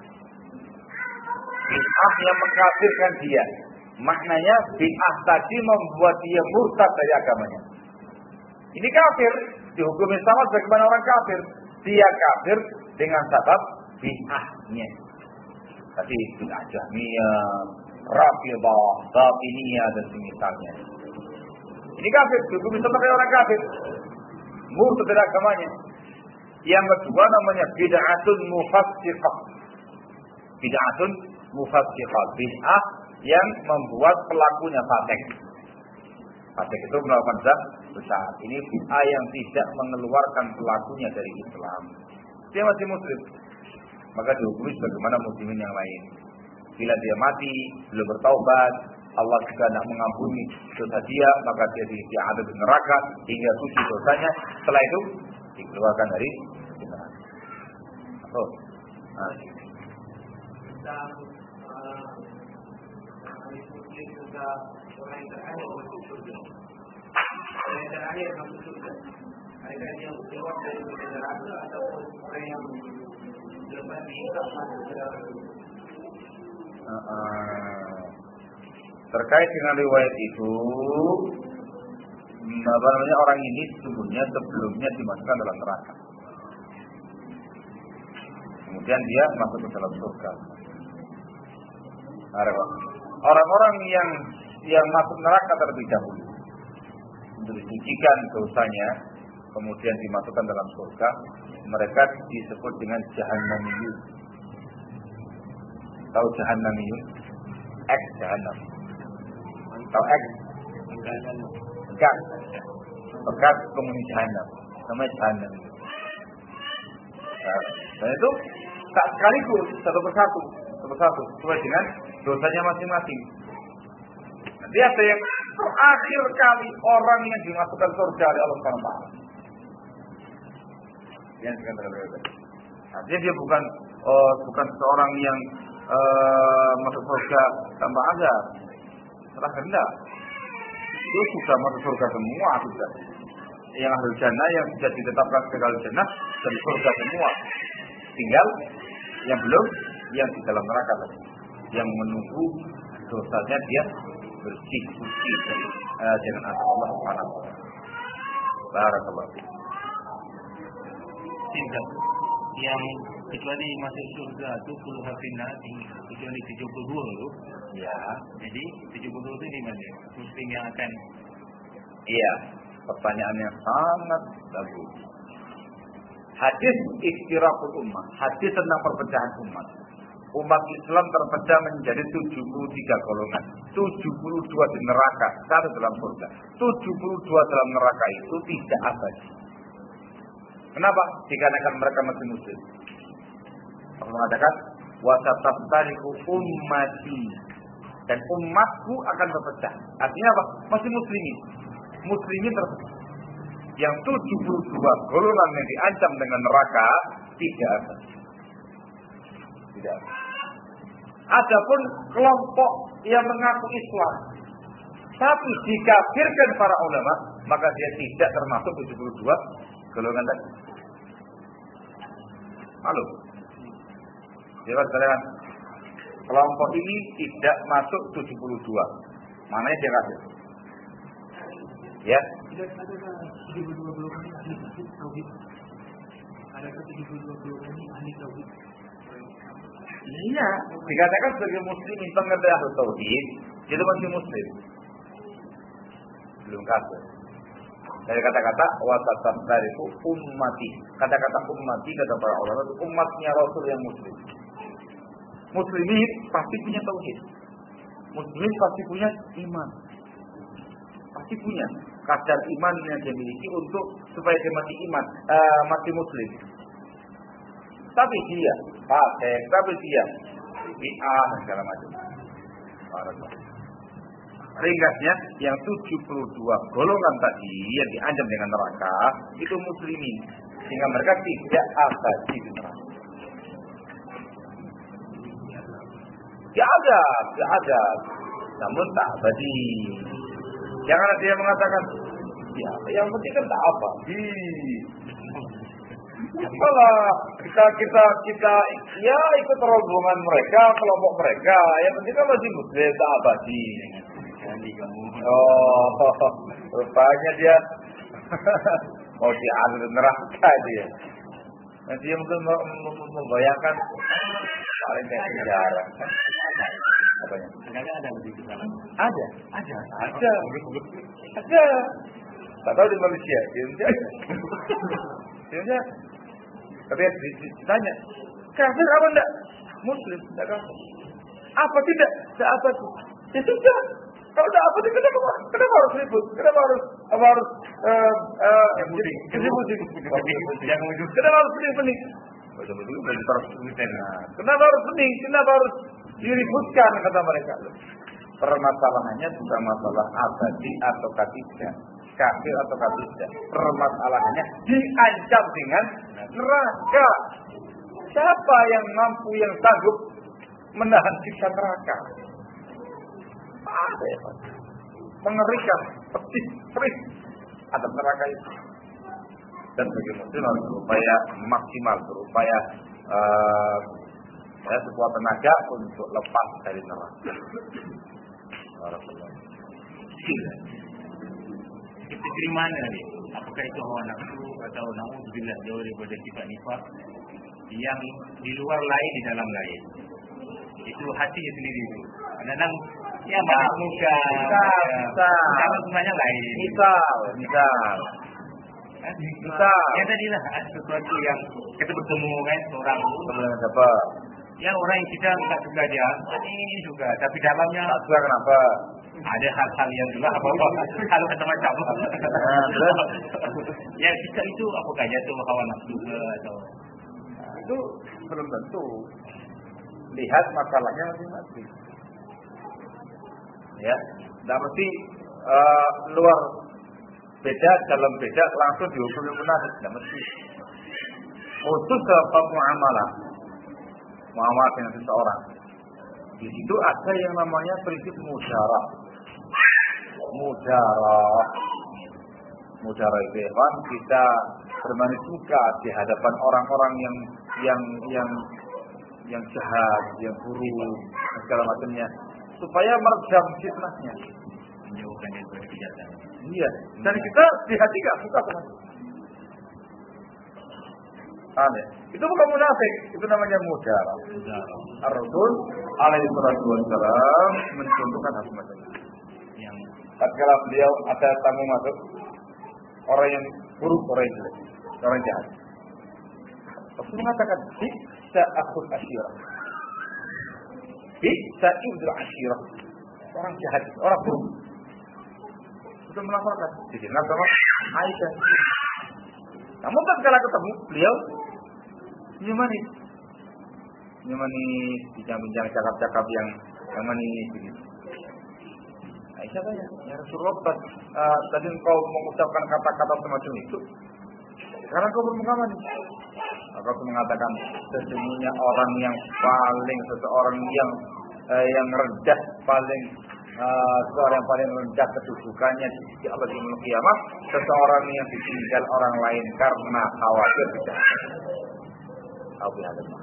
Bid'ah yang mengkafirkan dia. Maknanya bid'ah tadi membuat dia murtad dari agamanya. Ini kafir, dihukumi sama sebagaimana orang kafir. Dia kafir dengan sebab bid'ahnya. Tadi bid'ah Jahmiyah, Rafidhah, Batiniyah dan semisalnya. Ini kafir, dihukumi sebagai orang kafir. Murtad dari agamanya. Yang kedua namanya bid'atun mufassiqah. Bid'atun mufassiqah. Bid'ah yang membuat pelakunya fasik. Fasik itu melakukan zina besar. Ini bid'ah yang tidak mengeluarkan pelakunya dari Islam. Dia masih muslim, maka dihukumi sebagaimana muslimin yang lain. Bila dia mati belum bertaubat, Allah juga tidak mengampuni dosa dia, maka dia diadab di neraka hingga suci dosanya. Setelah itu dikeluarkan dari neraka. Oh, nah.
Tentang muslim juga orang yang terakhir masuk surga. Orang yang terakhir masuk surga. Adakah dia keluar dari neraka ataupun orang yang lepas diikat masuk ke dalam surga?
Terkait dengan riwayat itu, apa namanya, orang ini sesungguhnya sebelumnya dimasukkan dalam neraka. Kemudian dia masuk ke dalam surga. Orang-orang yang yang masuk neraka terlebih dahulu untuk disucikan dosanya, kemudian dimasukkan dalam surga, mereka disebut dengan jahannamiyun. Tahu jahannamiyun? Ex jahannam. Tahu ex? Bekas. Bekas penghuni jahannam. Namanya jahannamiyun. Nah, dan itu tak sekaligus satu persatu, satu persatu sesuai dengan dosanya masing-masing. Nanti ada yang terakhir kali orang yang dimasukkan surga oleh Allah Subhanahu wa taala. Yang sekian terlalu. Artinya dia bukan uh, bukan seorang yang uh, masuk surga tanpa azab. Terakhir enggak. Itu sudah masuk surga semua sudah. Yang ahli jannah yang sudah ditetapkan sebagai ahli jannah dari surga semua. Tinggal yang belum, yang di dalam neraka tadi, yang menunggu dosanya dia bersih suci dari uh, dengan azab Allah Subhanahu wa taala. Barakallahu fiik.
Tidak. Yang kecuali masuk surga itu puluhan final, kecuali tujuh puluh dua itu.
Ya.
Jadi tujuh puluh dua itu di mana? Muslim yang akan.
Iya. Pertanyaan yang sangat bagus. Hadis iftiraqul ummah, hadis tentang perpecahan umat. Umat Islam terpecah menjadi tujuh puluh tiga golongan. tujuh puluh dua di neraka, satu dalam surga. tujuh puluh dua dalam neraka itu tidak abadi. Kenapa? Dikarenakan mereka masih muslim. Allah mengatakan, wa sataftariqu ummati, dan umatku akan terpecah. Artinya apa? Masih muslimin. Muslimin terpecah. Yang tujuh puluh dua golongan yang diancam dengan neraka tidak ada. Tidak. Adapun kelompok yang mengaku Islam tapi dikafirkan para ulama, maka dia tidak termasuk tujuh puluh dua golongan tadi. Malu. Jelas kalian. Kelompok ini tidak masuk tujuh puluh dua. Mananya dia kafir? Ya.
Tidak ada tujuh puluh dua golongan ini ahli tauhid. Adakah tujuh puluh dua golongan ini ahli tauhid?
Iya, dikatakan sebagai muslimin pengerti ahli tauhid, itu masih muslim. Belum kafir. Dari kata-kata wasatan dari itu ummati. Kata-kata ummati kata para ulama itu umatnya Rasul yang muslim. Muslimin pasti punya tauhid. Muslim pasti punya iman. Pasti punya kadar iman yang dia miliki untuk supaya dia masih iman, uh, masih muslim. Tapi dia fasik, tapi dia bid'ah dan segala macam. Ringkasnya, yang tujuh puluh dua golongan tadi yang diancam dengan neraka itu muslimin, sehingga mereka tidak abadi di neraka. Tidak ada, tidak ada, namun tak abadi. Jangan ada yang mengatakan, ya yang penting kan tak apa. Ih. Apalah kita kita kita ya ikut rombongan mereka, kelompok mereka. Yang penting kan masih muslim tak abadi. Oh, rupanya dia mau diambil neraka dia. Nah, dia mungkin membayangkan paling kayak penjara. Apanya?
Ada begitu kan?
Ada,
Ada.
ada, ada. Tak tahu di Malaysia, di Indonesia, di Indonesia. Tapi ditanya, kafir apa enggak? Muslim, enggak kafir. Apa tidak? Tidak apa tuh? Ya sudah. Kalau tidak apa, kenapa, kenapa harus ribut? Kenapa harus apa harus eh eh ribut? Kenapa harus pening-pening? Kenapa harus pening? Kenapa harus diributkan kata mereka? Permasalahannya bukan masalah abadi atau tidak, kafir atau tidak. Permasalahannya diancam dengan neraka. Siapa yang mampu, yang sanggup menahan siksa neraka? Ada ya, Pak. Mengerikan, pedih, perih adab neraka itu. Dan bagi muslim harus berupaya maksimal, berupaya uh, ya, sekuat tenaga untuk lepas dari neraka.
Itu mana nih? Apakah itu hawa nafsu atau naudzubillah jauh daripada sifat nifaq yang di luar lain di dalam lain? Itu hati sendiri itu. Kadang ya banyak muka,
bisa,
kalau semuanya lain.
Misal, misal, misal.
Ya tadilah sesuatu yang kita bertemu kan seorang
apa?
Yang orang yang kita nggak suka dia, ini juga, tapi dalamnya
tak suka kenapa?
Ada hal-hal yang juga apa-apa kalau kata macam. Ya kita itu apakah jatuh hawa nafsu atau
itu belum tentu. Lihat masalahnya masing-masing. Ya, tidak mesti uh, luar beda, dalam beda langsung dihukumi munafik, tidak mesti. Khusus dalam muamalah, muamalah dengan seseorang. Di situ ada yang namanya prinsip mujarah. Mujarah, mujarah itu kan kita bermanis muka di hadapan orang-orang yang yang yang yang jahat, yang buruk, segala macamnya, supaya meredam fitnahnya,
menjauhkan dari kejahatan.
Iya, dan kita di hati gak suka sama itu. Aneh. Itu bukan munafik, itu namanya mujarah. Ar-Rasul alaihi wasallam mencontohkan hal semacam itu.
Yang
tatkala beliau ada tamu masuk, orang yang buruk, orang yang jelek, orang jahat. Rasul mengatakan, bisa akhul asyirah, bisa ibnu asyirah, orang jahat, orang buruk. Sudah melaporkan, didengar sama Aisyah. Namun tatkala ketemu beliau, senyum manis, senyum manis, bincang-bincang cakap-cakap yang yang manis begitu. Aisyah tanya, ya Rasulullah, uh, tadi engkau mengucapkan kata-kata semacam itu, sekarang kau bermuka manis. Maka aku mengatakan, sesungguhnya orang yang paling, seseorang yang uh, yang rendah, paling uh, seseorang yang paling rendah kedudukannya di sisi Allah di yaumil kiamat, seseorang yang ditinggal orang lain karena khawatir kejahatan. Aku ada mah.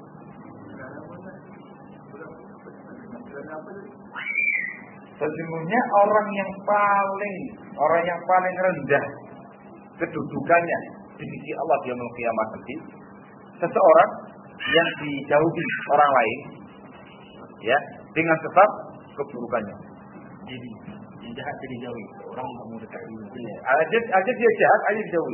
Sesungguhnya orang yang paling, orang yang paling rendah kedudukannya di sisi Allah di yaumil kiamat nanti, seseorang yang dijauhi orang lain, ya, dengan sebab keburukannya.
Jadi yang jahat jadi dijauhi, orang nggak mau dekat dulu.
Ya, aja, aja dia jahat, aja dijauhi.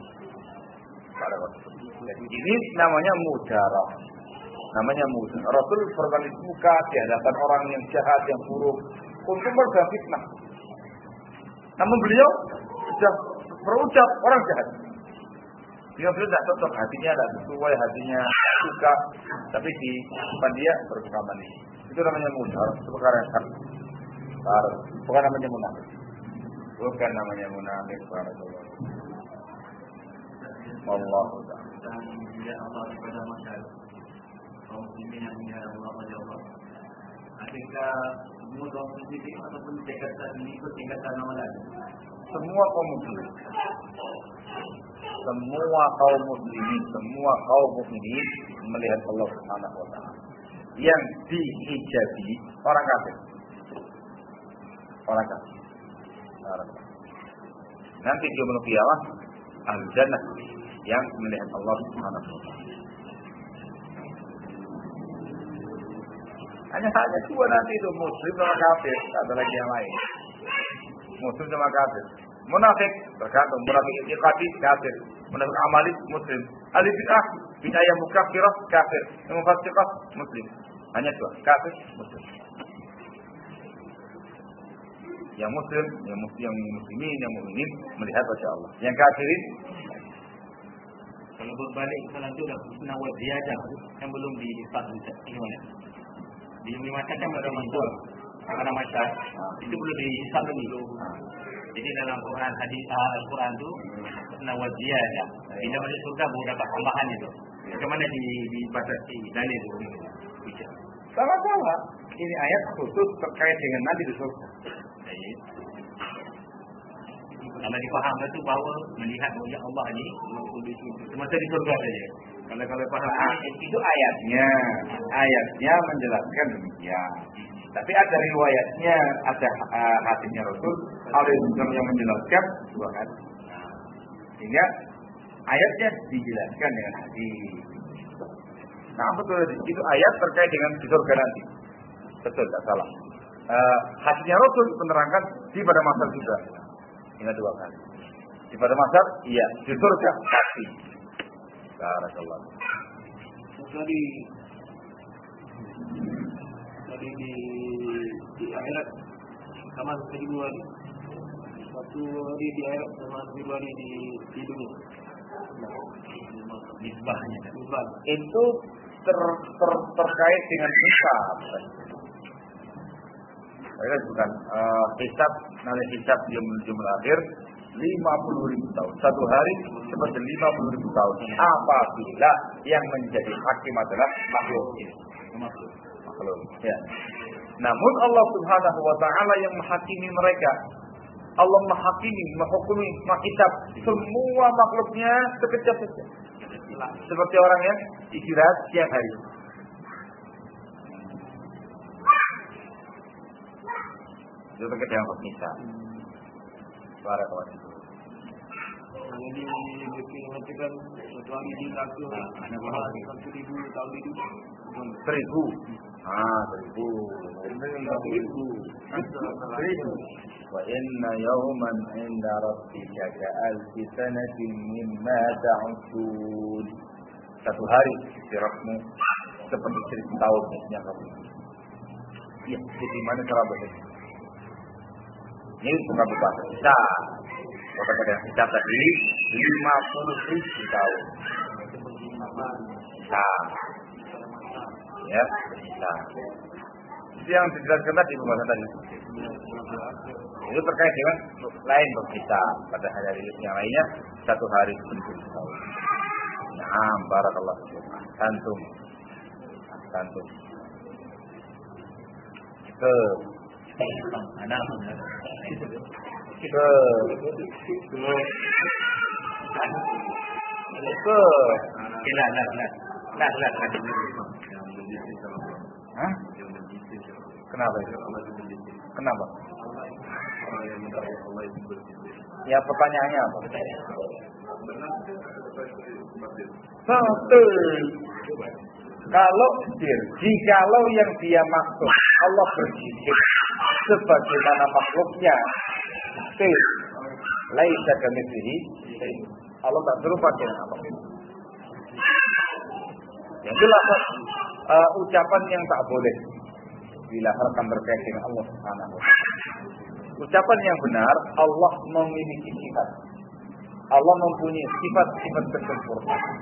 Jadi ini namanya mujarah, namanya mujarah. Rasul berbalis muka di hadapan orang yang jahat, yang buruk, untuk meredam fitnah. Namun beliau sudah berucap orang jahat. Dia beliau tidak cocok, hatinya tidak sesuai, hatinya suka, tapi di depan dia berbuka manis. Itu namanya mujarah, itu perkara yang kan. Bukan namanya munafik. Bukan namanya munafik. Allah
dan tidak Allah kepada masyarakat kaum muslimin yang tidak Allah Allah. Ketika
semua kaum muslimin ataupun tingkatan mengikut tingkatan nama lain?
Semua kaum muslimin. Semua kaum muslimin, semua kaum muslimin melihat Allah Subhanahu wa taala. Yang dihijabi orang kafir. Orang kafir. Orang kafir. Nanti di yaumul qiyamah ahli jannah yang melihat Allah Subhanahu wa taala. Hanya hanya dua nanti itu, muslim sama kafir, tak ada lagi yang lain. Muslim sama kafir. Munafik tergantung, munafik i'tiqadi kafir, munafik amali muslim. Ahli bid'ah, bid'ah yang mukaffirah kafir, yang mufassiqah muslim. Hanya dua, kafir, muslim. Yang muslim, yang muslim, yang muslimin, yang mukminin melihat wajah Allah. Yang kafirin,
kalau berbalik kalau itu dah senawat ziyadah yang belum dihisab gimana? Di macam kan ada masuk karena macam itu perlu dihisab dulu. Jadi dalam Quran hadis Al-Quran tu senawat ziyadah. Bila masuk surga baru dapat tambahan itu. Bagaimana di dibatasi dalil itu?
sama-sama. Ini ayat khusus terkait dengan nanti di surga.
Kalau dipaham itu bahawa melihat wajah Allah ini semasa di surga saja. Kalau kalau paham
nah, itu ayatnya, ayatnya menjelaskan demikian. Tapi ada riwayatnya, ada uh, hadisnya Rasul Alaihissalam yang menjelaskan dua hadis. Sehingga ayatnya dijelaskan dengan hadis. Nah betul, itu ayat terkait dengan di surga nanti. Betul, tak salah. Uh, hadisnya Rasul menerangkan di pada masa juga. Ingat dua kali. Di pada masa, iya. Di surga, pasti. Barakallah.
Tadi, tadi di di akhirat sama seribu hari. Satu hari di akhirat sama seribu hari di di dunia.
nisbahnya.
Nisbah.
Itu ter, ter, terkait dengan hisab. Itu bukan uh, hisab, nanti hisab jumlah akhir lima puluh ribu tahun. Satu hari seperti lima puluh ribu tahun. Apabila yang menjadi hakim adalah makhluk ini. Makhluk. Makhluk. Ya. Namun Allah Subhanahu wa taala yang menghakimi mereka. Allah menghakimi, menghukumi, menghisab semua makhluknya sekejap saja. Seperti orang yang istirahat siang hari. Itu terkait dengan menghisab. Suara kawan itu.
Yang ini dikatakan satu hari di neraka ada bahasa satu ribu tahun itu.
Seribu. Ah, seribu. Seribu. Seribu. Wa inna yawman inda rabbika ka'alfi sanatin mimma ta'udun. Satu hari di Rabbmu seperti seribu tahun yang kamu. Ya, di mana kerabat ini? Ini bukan bahasa kita. Kata kata kita tadi lima puluh ribu tahun. Nah, ya, nah. Itu yang dijelaskan tadi pembahasan tadi. Itu terkait dengan lain berbeda pada hari yang lainnya satu hari seribu tahun. Nah, barakallah. Kantum, kantum. Ke
Ada
ke ke
Kelah, lah, lah, lah, lah, lah.
Hah? Kenapa itu? Kenapa? Ya pertanyaannya apa? Betul. Kalau dir, jikalau yang dia maksud Allah berzikir sebagaimana makhluknya, til, laisa kamitslihi, Allah tak serupa dengan apapun. Yang jelas uh, ucapan yang tak boleh dilafalkan terkait dengan Allah Subhanahu wa taala. Ucapan yang benar, Allah memiliki sifat. Allah mempunyai sifat-sifat kesempurnaan.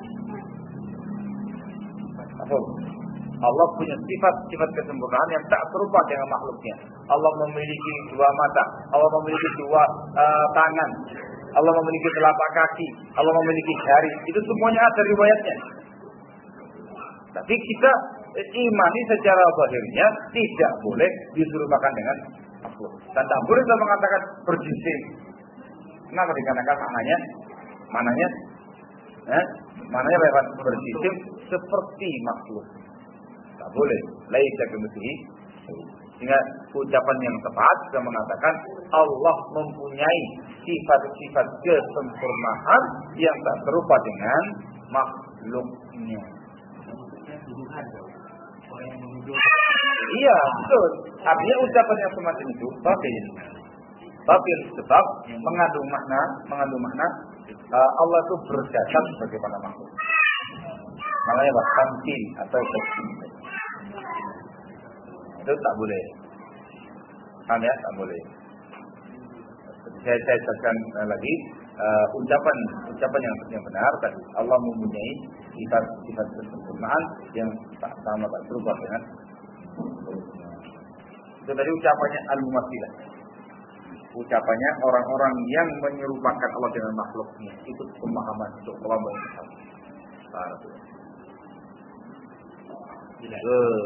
Allah punya sifat-sifat kesempurnaan yang tak serupa dengan makhluknya. Allah memiliki dua mata, Allah memiliki dua uh, tangan, Allah memiliki telapak kaki, Allah memiliki jari. Itu semuanya ada riwayatnya. Tapi kita imani secara zahirnya tidak boleh diserupakan dengan makhluk. Dan tak boleh kita mengatakan berjisim. Kenapa dikatakan maknanya? Maknanya, eh, maknanya lewat berjisim seperti makhluk. Tak boleh. Laisa kamitslihi. Sehingga ucapan yang tepat kita mengatakan Allah mempunyai sifat-sifat kesempurnaan yang tak serupa dengan makhluknya. Iya, betul. Artinya ucapan yang semacam itu batil. Batil sebab mengandung makna, mengandung makna uh, Allah itu berjasad sebagaimana makhluk. Maknanya apa? Tamthil atau tasbih. Itu tak boleh. Kan ya, tak boleh. Saya saya jelaskan lagi uh, ucapan ucapan yang yang benar tadi. Allah mempunyai sifat-sifat kesempurnaan yang tak sama tak serupa dengan itu tadi ucapannya al-mumatsilah. Ucapannya orang-orang yang menyerupakan Allah dengan makhluknya. Itu pemahaman untuk kelompok Islam.
Tidak.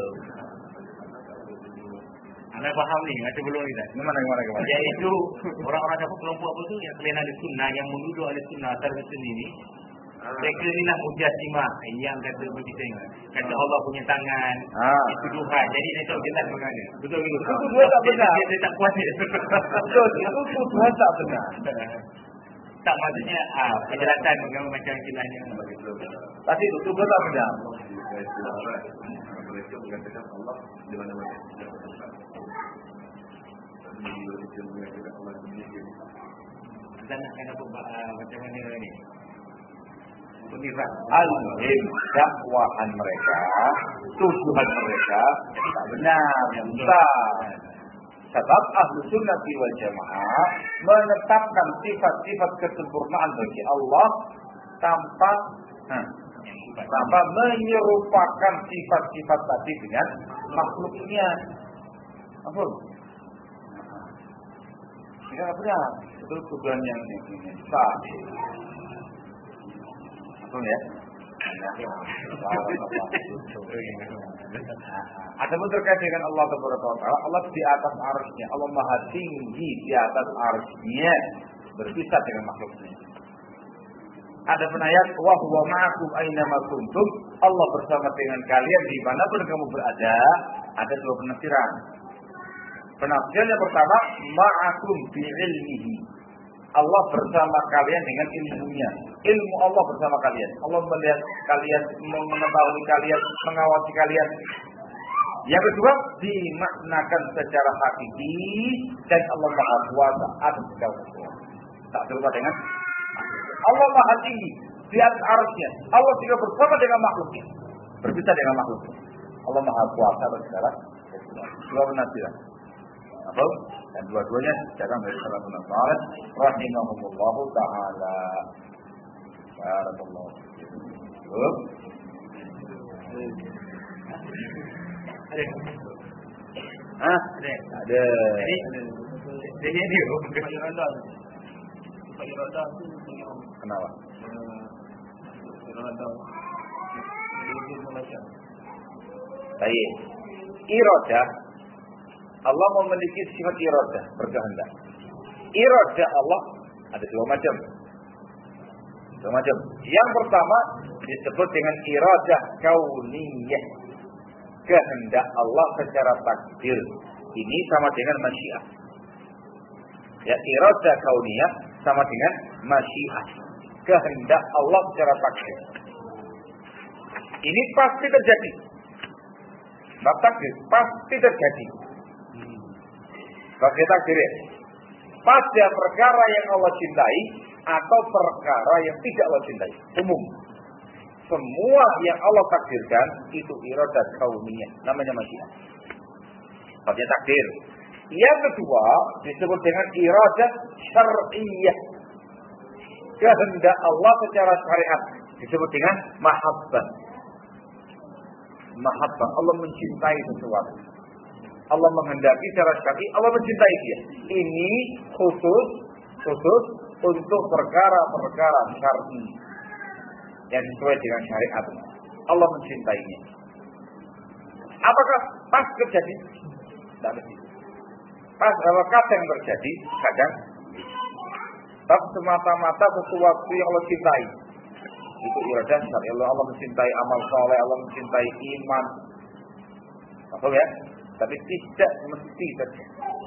Anda paham nih, macam belum kita.
Gimana gimana gimana?
Yaitu orang-orang apa kelompok apa tu yang selain ahli sunnah yang menuduh ahli sunnah atas ini. Mereka ni lah mujassimah yang kata begitu ni. Kata Allah punya tangan,
ah.
itu Tuhan. Jadi dia tahu jelas mengalir. Betul betul.
Itu dua tak benar.
Dia, dia tak puas dia.
Betul, itu dua tak benar.
Tak maksudnya ah penjelasan macam istilahnya.
Tapi itu dua tak benar.
Mereka mengatakan Allah di mana-mana.
Kita nak kena macam mana ni? Penirang.
Al-muhim dakwahan mereka, tuduhan mereka tak benar, besar. Sebab ahlu sunnah wal jamaah menetapkan sifat-sifat kesempurnaan bagi Allah tanpa hmm, tanpa menyerupakan sifat-sifat tadi dengan makhluknya. Apa? Tidak benar. Itu tuduhan yang besar. Betul ya? Adapun terkait dengan Allah Taala, Allah di atas arsy-Nya, Allah Maha tinggi di atas arsy-Nya, berpisah dengan makhluknya. Adapun ayat wa huwa ma'akum aina ma kuntum, Allah bersama dengan kalian dimanapun kamu berada, ada dua penafsiran. Penafsiran yang pertama, ma'akum bi ilmihi. Allah bersama kalian dengan ilmunya. Ilmu Allah bersama kalian. Allah melihat kalian, mengetahui kalian, mengawasi kalian. Yang kedua, dimaknakan secara hakiki dan Allah Maha Kuasa atas segala sesuatu. Tak serupa dengan Allah Maha Tinggi di atas arsy-Nya. Allah juga bersama dengan makhluknya. Berpisah dengan makhluknya. Allah Maha Kuasa atas segala sesuatu. Dua penafsiran. Apa? Dan dua-duanya datang dari salafun saleh rahimahumullahu taala. Barakallahu fiikum.
Ada.
Hah?
Ada.
Ada.
Jadi dia bukan
Irada. Irada tu
Kenapa?
irada. Jadi macam.
Baik. Iradah Allah memiliki sifat iradah, berkehendak. Iradah Allah ada dua macam. Dua macam. Yang pertama disebut dengan iradah kauniyah. Kehendak Allah secara takdir. Ini sama dengan masyiah. Ya, iradah kauniyah sama dengan masyiah. Kehendak Allah secara takdir. Ini pasti terjadi. Bab takdir pasti terjadi. Bagi takdir pada perkara yang Allah cintai atau perkara yang tidak Allah cintai. Umum. Semua yang Allah takdirkan itu iradah kauniyah, namanya masyiah. Bagi takdir. Yang kedua disebut dengan iradah syar'iyyah. Kehendak Allah secara syariat disebut dengan mahabbah. Mahabbah, Allah mencintai sesuatu. Allah menghendaki secara syar'i, Allah mencintai dia. Ini khusus khusus untuk perkara-perkara syar'i yang sesuai dengan syariat. Allah mencintainya. Apakah pas terjadi? Tidak mesti. Pas kalau kadang terjadi, kadang tapi semata-mata sesuatu yang Allah cintai. Itu iradah syar'i. Allah mencintai amal saleh, Allah mencintai iman. Apa ya? Tapi tidak mesti terjadi.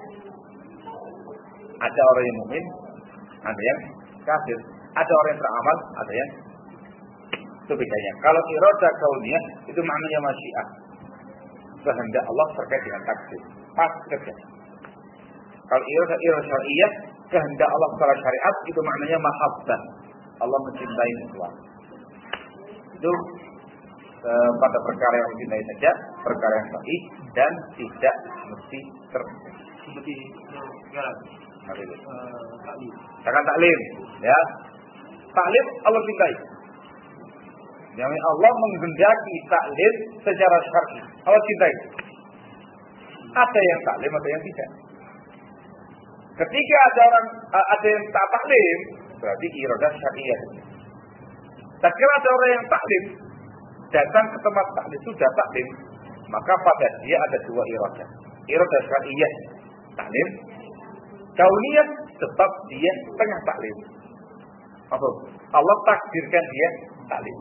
Ada orang yang mukmin, ada yang kafir, ada orang yang beramal, ada yang itu bedanya. Kalau iradah kauniyah itu maknanya masyiah. Kehendak Allah terkait dengan takdir. Pas terjadi. Kalau iradah iradah syar'iyah, kehendak Allah secara syariat itu maknanya mahabbah. Allah mencintai sesuatu. Itu eh, pada perkara yang mencintai saja, perkara yang sahih dan tidak mesti terjadi.
Seperti sekarang
taklim. Jangan taklim, ya. Taklim Allah cintai. Yang Allah menghendaki taklim secara syar'i. Allah cintai. Ada yang taklim, ada yang tidak. Ketika ada orang ada yang tak taklim, berarti iradah syariah. Tak kira ada orang yang taklim, datang ke tempat taklim sudah taklim, maka pada dia ada dua iradah. Iradah syariah taklim, kauniyah sebab dia tengah taklim. Apa? Allah takdirkan dia taklim.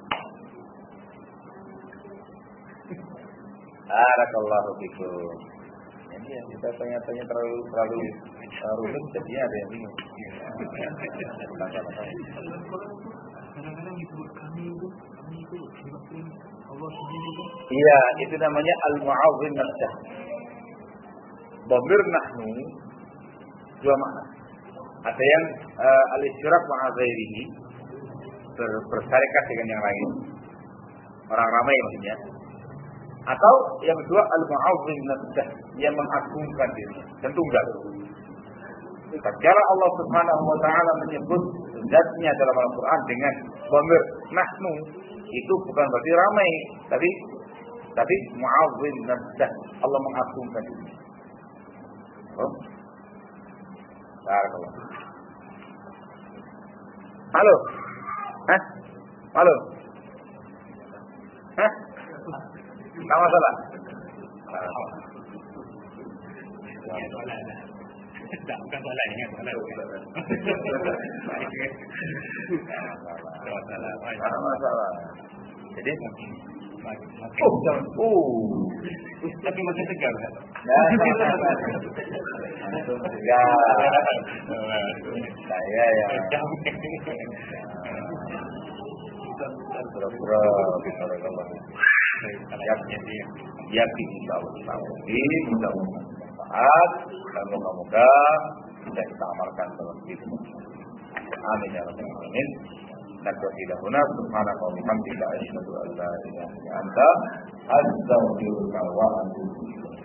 Barakallahu fikum. Ini yang kita tanya-tanya terlalu terlalu rumit, jadinya ada yang bingung.
Kadang-kadang disebut kami itu, kami itu Allah sendiri itu.
Iya, itu namanya al-mu'awwin nafsah. Dhamir nahnu dua makna. Ada yang uh, al-isyraq ma'a ghairihi, ber, bersarikat dengan yang lain. Orang ramai maksudnya. Atau yang kedua al-mu'awwin nafsah, yang mengagungkan diri. Tentu enggak. Tatkala Allah Subhanahu wa taala menyebut zatnya dalam Al-Qur'an dengan dhamir nahnu, itu bukan berarti ramai, tapi tapi mu'awwin nafsah, Allah mengagungkan diri. Oh. Barakallah. Halo. Hah? Halo. Hah? Enggak masalah.
Ya, soalan. Tak, bukan soalan ini, soalan. Masalah.
Enggak masalah. Jadi
makin makin
oh, jangan. Oh.
tapi makin tegar kan?
Ya. Langsung tegar. Saya ya. Pura-pura barakallah. Yakin yakin insyaallah. Ini mudah-mudahan bermanfaat dan moga-moga bisa kita amalkan dalam hidup. Amin ya rabbal alamin. Nakfi lahuna subhanaka wa bihamdika asyhadu an la ilaha illa anta astaghfiruka wa atubu ilaik.